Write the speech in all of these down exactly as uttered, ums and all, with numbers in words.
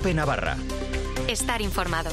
COPE Navarra. Estar informado.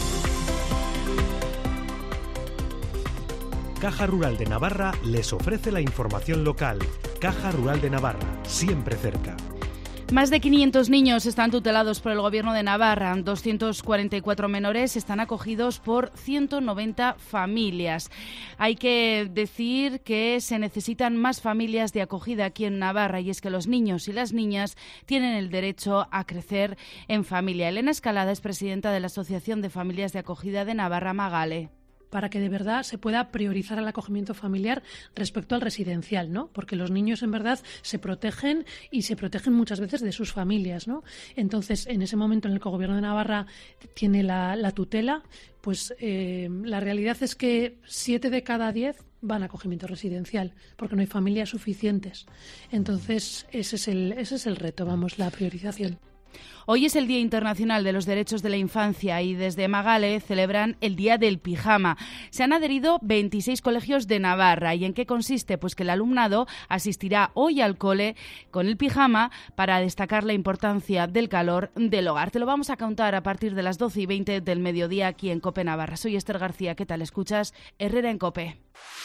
Caja Rural de Navarra les ofrece la información local. Caja Rural de Navarra, siempre cerca. Más de quinientos niños están tutelados por el Gobierno de Navarra. doscientos cuarenta y cuatro menores están acogidos por ciento noventa familias. Hay que decir que se necesitan más familias de acogida aquí en Navarra, y es que los niños y las niñas tienen el derecho a crecer en familia. Elena Escalada es presidenta de la Asociación de Familias de Acogida de Navarra, Magale. Para que de verdad se pueda priorizar el acogimiento familiar respecto al residencial, ¿no? Porque los niños en verdad se protegen y se protegen muchas veces de sus familias, ¿no? Entonces, en ese momento en el que el Gobierno de Navarra tiene la, la tutela, pues eh, la realidad es que siete de cada diez van a acogimiento residencial, porque no hay familias suficientes. Entonces, ese es el, ese es el reto, vamos, la priorización. Hoy es el Día Internacional de los Derechos de la Infancia y desde Magale celebran el Día del Pijama. Se han adherido veintiséis colegios de Navarra. ¿Y en qué consiste? Pues que el alumnado asistirá hoy al cole con el pijama para destacar la importancia del calor del hogar. Te lo vamos a contar a partir de las doce y veinte del mediodía aquí en COPE Navarra. Soy Esther García. ¿Qué tal? Escuchas Herrera en COPE.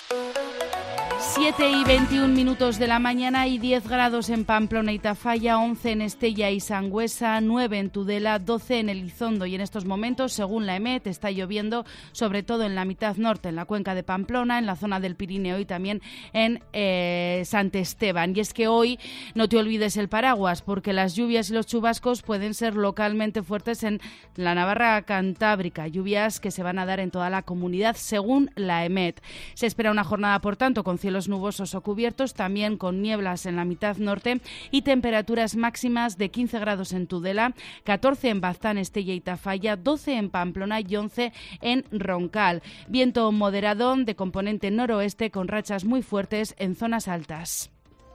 siete y veintiún minutos de la mañana y diez grados en Pamplona y Tafalla, once en Estella y Sangüesa, nueve en Tudela, doce en Elizondo. Y en estos momentos, según la EMET, está lloviendo sobre todo en la mitad norte, en la cuenca de Pamplona, en la zona del Pirineo y también en eh, Sant Esteban. Y es que hoy no te olvides el paraguas, porque las lluvias y los chubascos pueden ser localmente fuertes en la Navarra Cantábrica, lluvias que se van a dar en toda la comunidad, según la EMET. Se espera una jornada, por tanto, con cielos nubosos o cubiertos, también con nieblas en la mitad norte y temperaturas máximas de quince grados en Tudela, catorce en Baztán, Estella y Tafalla, doce en Pamplona y once en Roncal. Viento moderado de componente noroeste con rachas muy fuertes en zonas altas.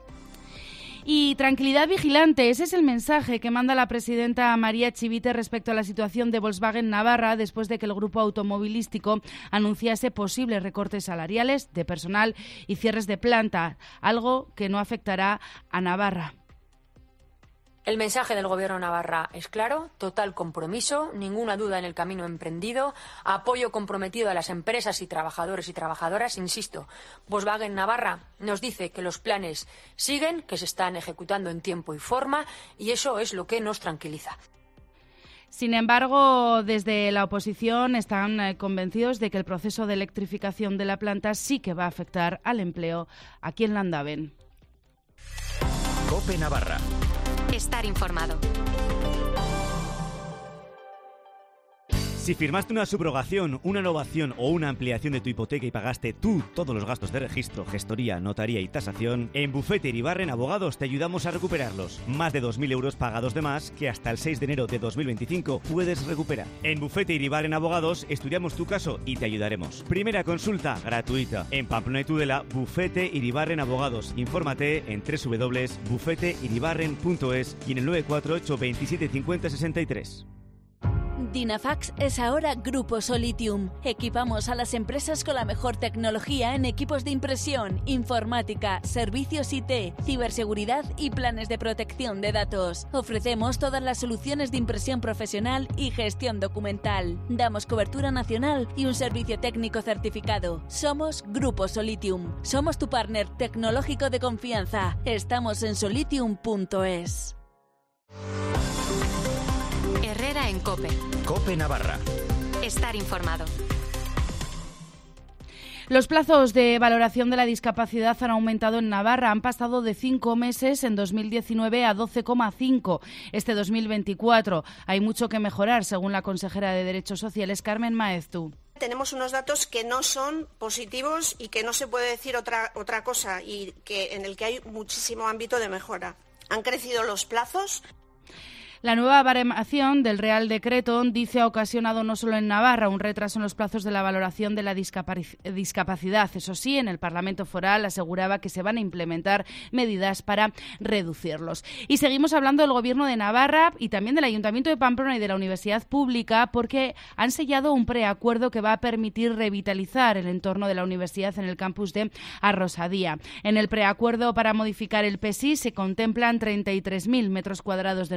Y tranquilidad vigilante, ese es el mensaje que manda la presidenta María Chivite respecto a la situación de Volkswagen Navarra después de que el grupo automovilístico anunciase posibles recortes salariales, de personal y cierres de planta, algo que no afectará a Navarra. El mensaje del Gobierno de Navarra es claro, total compromiso, ninguna duda en el camino emprendido, apoyo comprometido a las empresas y trabajadores y trabajadoras. Insisto, Volkswagen Navarra nos dice que los planes siguen, que se están ejecutando en tiempo y forma, y eso es lo que nos tranquiliza. Sin embargo, desde la oposición están eh, convencidos de que el proceso de electrificación de la planta sí que va a afectar al empleo aquí en Landaven. COPE Navarra. Estar informado. Si firmaste una subrogación, una innovación o una ampliación de tu hipoteca y pagaste tú todos los gastos de registro, gestoría, notaría y tasación, en Bufete Iribarren Abogados te ayudamos a recuperarlos. Más de dos mil euros pagados de más que hasta el seis de enero de dos mil veinticinco puedes recuperar. En Bufete Iribarren Abogados estudiamos tu caso y te ayudaremos. Primera consulta gratuita. En Pamplona y Tudela, Bufete Iribarren Abogados. Infórmate en doble u doble u doble u punto bufete iribarren punto es y en el nueve cuatro ocho, veintisiete, cincuenta, sesenta y tres. Dynafax es ahora Grupo Solitium. Equipamos a las empresas con la mejor tecnología en equipos de impresión, informática, servicios I T, ciberseguridad y planes de protección de datos. Ofrecemos todas las soluciones de impresión profesional y gestión documental. Damos cobertura nacional y un servicio técnico certificado. Somos Grupo Solitium. Somos tu partner tecnológico de confianza. Estamos en solitium punto es. Herrera en COPE. COPE Navarra. Estar informado. Los plazos de valoración de la discapacidad han aumentado en Navarra. Han pasado de cinco meses en dos mil diecinueve a doce coma cinco este dos mil veinticuatro. Hay mucho que mejorar, según la consejera de Derechos Sociales, Carmen Maeztu. Tenemos unos datos que no son positivos y que no se puede decir otra, otra cosa y que en el que hay muchísimo ámbito de mejora. Han crecido los plazos. La nueva baremación del Real Decreto, dice, ha ocasionado no solo en Navarra un retraso en los plazos de la valoración de la discapacidad. Eso sí, en el Parlamento Foral aseguraba que se van a implementar medidas para reducirlos. Y seguimos hablando del Gobierno de Navarra y también del Ayuntamiento de Pamplona y de la Universidad Pública, porque han sellado un preacuerdo que va a permitir revitalizar el entorno de la universidad en el campus de Arrosadía. En el preacuerdo para modificar el P E S I se contemplan treinta y tres mil metros cuadrados de nuevas zonas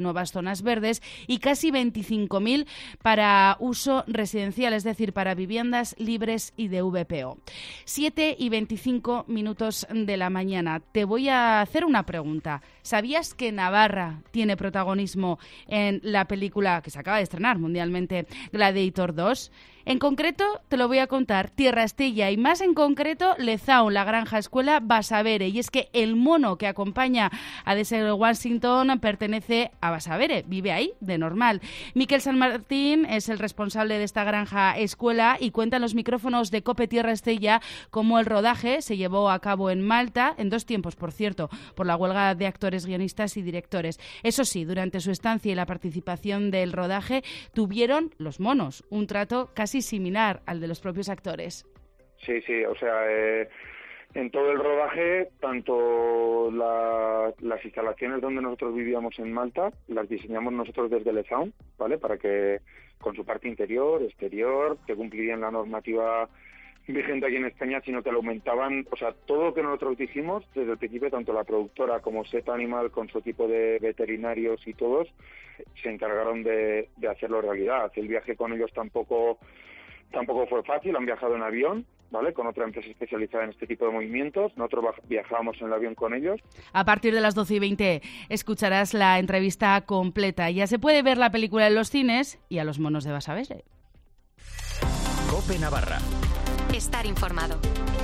zonas verdes y casi veinticinco mil para uso residencial, es decir, para viviendas libres y de V P O. siete y veinticinco minutos de la mañana. Te voy a hacer una pregunta. ¿Sabías que Navarra tiene protagonismo en la película que se acaba de estrenar mundialmente, Gladiator dos? En concreto, te lo voy a contar, Tierra Estella y más en concreto Lezaun, la granja escuela Basavere. Y es que el mono que acompaña a Denzel Washington pertenece a Basavere, vive ahí, de normal. Miquel San Martín es el responsable de esta granja escuela y cuenta en los micrófonos de COPE Tierra Estella cómo el rodaje se llevó a cabo en Malta, en dos tiempos, por cierto, por la huelga de actores, guionistas y directores. Eso sí, durante su estancia y la participación del rodaje tuvieron los monos un trato casi similar al de los propios actores. Sí, sí, o sea, eh, en todo el rodaje, tanto la, las instalaciones donde nosotros vivíamos en Malta, las diseñamos nosotros desde Lezaun, ¿vale? Para que, con su parte interior, exterior, que cumplirían la normativa vigente aquí en España, sino que lo aumentaban, o sea, todo lo que nosotros dijimos desde el principio, tanto la productora como Set Animal, con su equipo de veterinarios y todos, se encargaron de, de hacerlo realidad. El viaje con ellos tampoco tampoco fue fácil, han viajado en avión, ¿vale? Con otra empresa especializada en este tipo de movimientos. Nosotros viajábamos en el avión con ellos. A partir de las doce y veinte escucharás la entrevista completa. Ya se puede ver la película en los cines y a los monos de Basavere. COPE Navarra. Estar informado.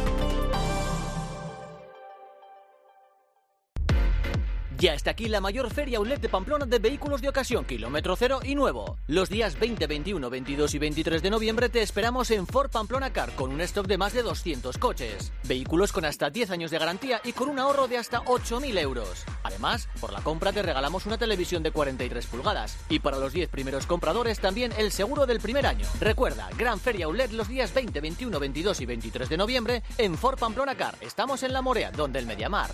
Ya está aquí la mayor feria outlet de Pamplona de vehículos de ocasión, kilómetro cero y nuevo. Los días veinte, veintiuno, veintidós y veintitrés de noviembre te esperamos en Ford Pamplona Car con un stock de más de doscientos coches. Vehículos con hasta diez años de garantía y con un ahorro de hasta ocho mil euros. Además, por la compra te regalamos una televisión de cuarenta y tres pulgadas. Y para los diez primeros compradores también el seguro del primer año. Recuerda, gran feria outlet los días veinte, veintiuno, veintidós y veintitrés de noviembre en Ford Pamplona Car. Estamos en La Morea, donde el Mediamar.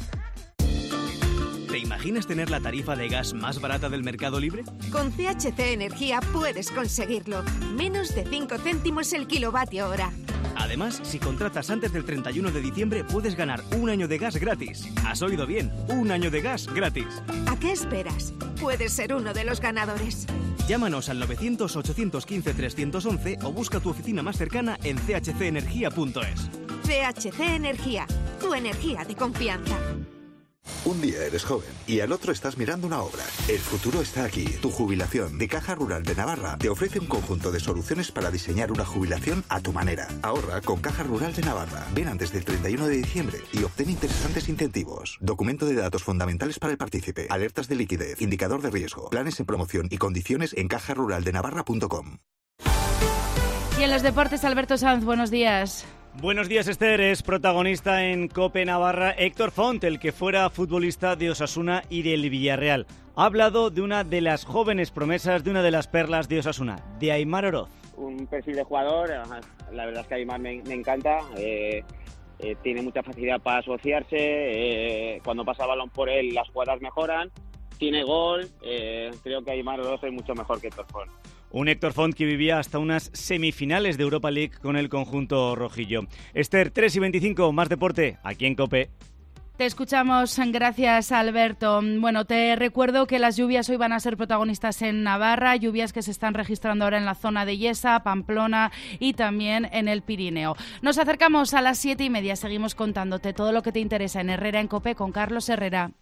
¿Te imaginas tener la tarifa de gas más barata del mercado libre? Con C H C Energía puedes conseguirlo. Menos de cinco céntimos el kilovatio hora. Además, si contratas antes del treinta y uno de diciembre, puedes ganar un año de gas gratis. ¿Has oído bien? Un año de gas gratis. ¿A qué esperas? Puedes ser uno de los ganadores. Llámanos al novecientos, ochocientos quince, trescientos once o busca tu oficina más cercana en c h c energía punto es. C H C Energía, tu energía de confianza. Un día eres joven y al otro estás mirando una obra. El futuro está aquí. Tu jubilación de Caja Rural de Navarra te ofrece un conjunto de soluciones para diseñar una jubilación a tu manera. Ahorra con Caja Rural de Navarra. Ven antes del treinta y uno de diciembre y obtén interesantes incentivos. Documento de datos fundamentales para el partícipe. Alertas de liquidez. Indicador de riesgo. Planes en promoción y condiciones en caja rural de navarra punto com. Y en los deportes, Alberto Sanz, buenos días. Buenos días, Esther. Es protagonista en COPE Navarra Héctor Font, el que fuera futbolista de Osasuna y del Villarreal. Ha hablado de una de las jóvenes promesas, de una de las perlas de Osasuna, de Aimar Oroz. Un perfil de jugador, la verdad es que Aimar me, me encanta. Eh, eh, tiene mucha facilidad para asociarse. Eh, cuando pasa el balón por él, las jugadas mejoran. Tiene gol. Eh, creo que Aimar Oroz es mucho mejor que Héctor Font. Un Héctor Font que vivía hasta unas semifinales de Europa League con el conjunto rojillo. Esther, tres y veinticinco, más deporte, aquí en COPE. Te escuchamos, gracias Alberto. Bueno, te recuerdo que las lluvias hoy van a ser protagonistas en Navarra, lluvias que se están registrando ahora en la zona de Yesa, Pamplona y también en el Pirineo. Nos acercamos a las siete y media, seguimos contándote todo lo que te interesa en Herrera en COPE con Carlos Herrera.